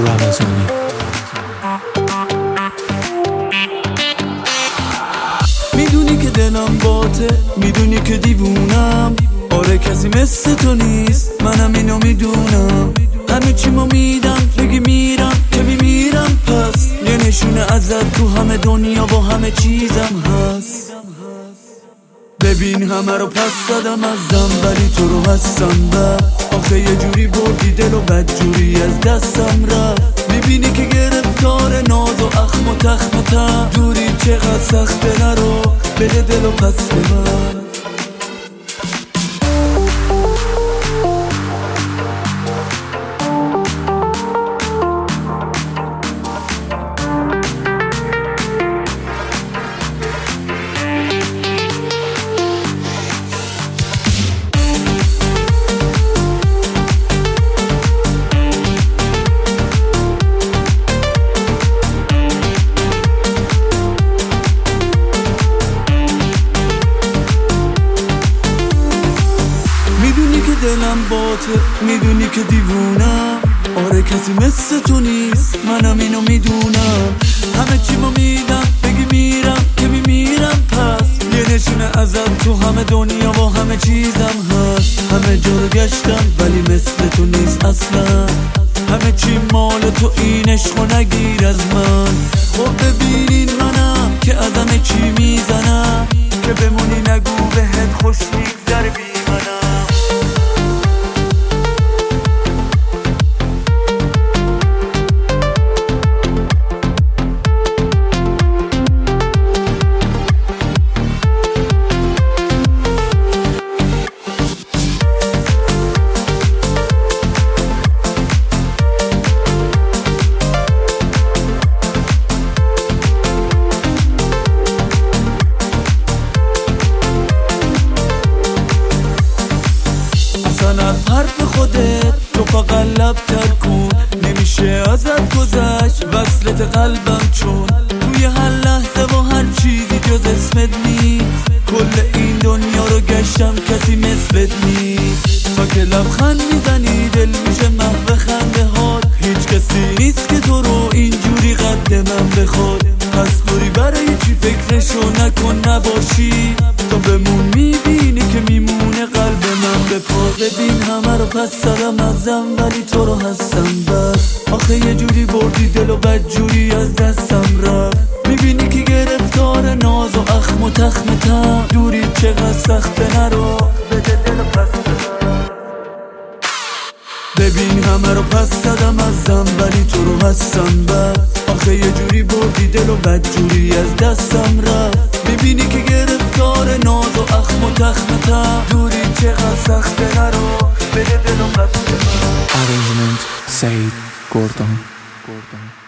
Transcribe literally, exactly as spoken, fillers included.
رمضانی. میدونی که دلم باته، میدونی که دیوونم، آره کسی مثل تو نیست، منم اینو میدونم. همه چی ما میدم، بگی میرم که میمیرم، پس یه نشونه ازت تو همه دنیا با همه چیزم هست. ببین همه رو پس زدم ازم، ولی تو رو هستم. و آخه یه جوری بردی دل و بد جوری از دستم رفت. میبینی که گرفتار ناز و اخم و تخم و تم، دوری چقدر سخته، نرو بده دل و پس به من. میدونی که دلم باته، میدونی که دیوونم، آره کسی مثل تو نیست، منم اینو میدونم. همه چی ما میدم، بگی میرم که میمیرم، پس یه نشونه ازم تو همه دنیا با همه چیزم هست. همه جا رو گشتم ولی مثل تو نیست اصلا، همه چی مال تو، این عشقو نگیر از من. خب ببینین منم که از همه چی میزنم، که بمونی نگو بهت خوش میگذره بی منم. از حرف خودت تو فقط لب تر کن، نمیشه ازت گذشت وصلت قلبم، چون توی هر لحظه و هر چیزی جز اسمت نیست. کل این دنیا رو گشتم کسی مثلت نیست. تا که لبخند میزنی دل میشه محو خنده هات، هیچ کسی نیست که تو رو اینجوری قد من بخواد. پس دوری برای چی فکرشو نکن نباشی، تو بمون میبینی که میمونه قلب من به پا. ببین همه رو پس زدم ازم، ولی تو رو هستم بس. آخه یه جوری بردی دل و بد جوری از دستم رفت. میبینی که گرفتار ناز و اخم و تخم تم، دوری چقدر سخته، نرو بده دل و پس به من. ببین همه رو پس زدم ازم، ولی تو رو هستم بس. آخه یه جوری بردی دل و بد جوری از دستم رفت. میبینی که گرفتار ناز و اخم و تخم تم، دوری چقدر سخته، نرو بده دل و پس به من. Arrangement Said Gordon.